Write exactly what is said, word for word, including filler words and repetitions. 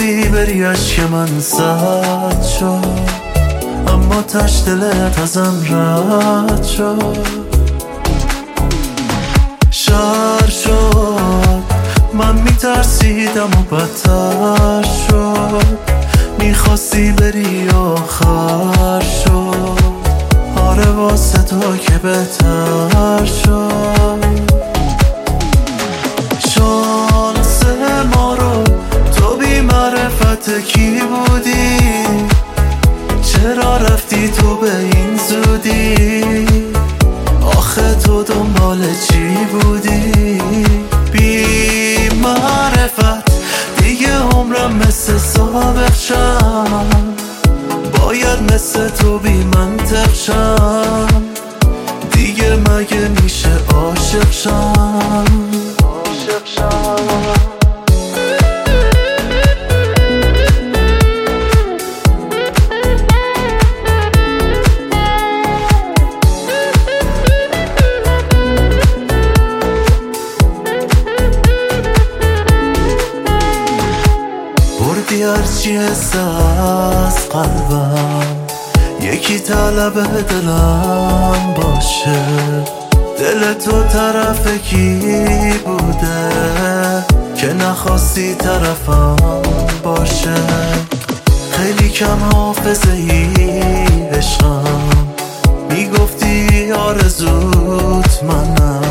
میخواستی بری اشک من سرد شد، اما تش دلت ازم رد شد. شهر شد من میترسیدم و بدتر شد، میخواستی بری آخر شد. آره واسه تو که بهتر شد. شانس ما رو تو بی معرفت کی بودی؟ چرا رفتی تو به این زودی؟ آخه تو دنبال چی بودی؟ بی معرفت دیگه عمرم مثل سابق شم، باید مثل تو بی منطق شم. دیگه مگه میشه عاشق شم؟ عاشق شم. بردی هرچی حس از قلبم، یکی طلب دلم باشه. دل تو طرف کی بوده که نخواستی طرفم باشه؟ خیلی کم حافظه ای عشقم، میگفتی آرزوت منم.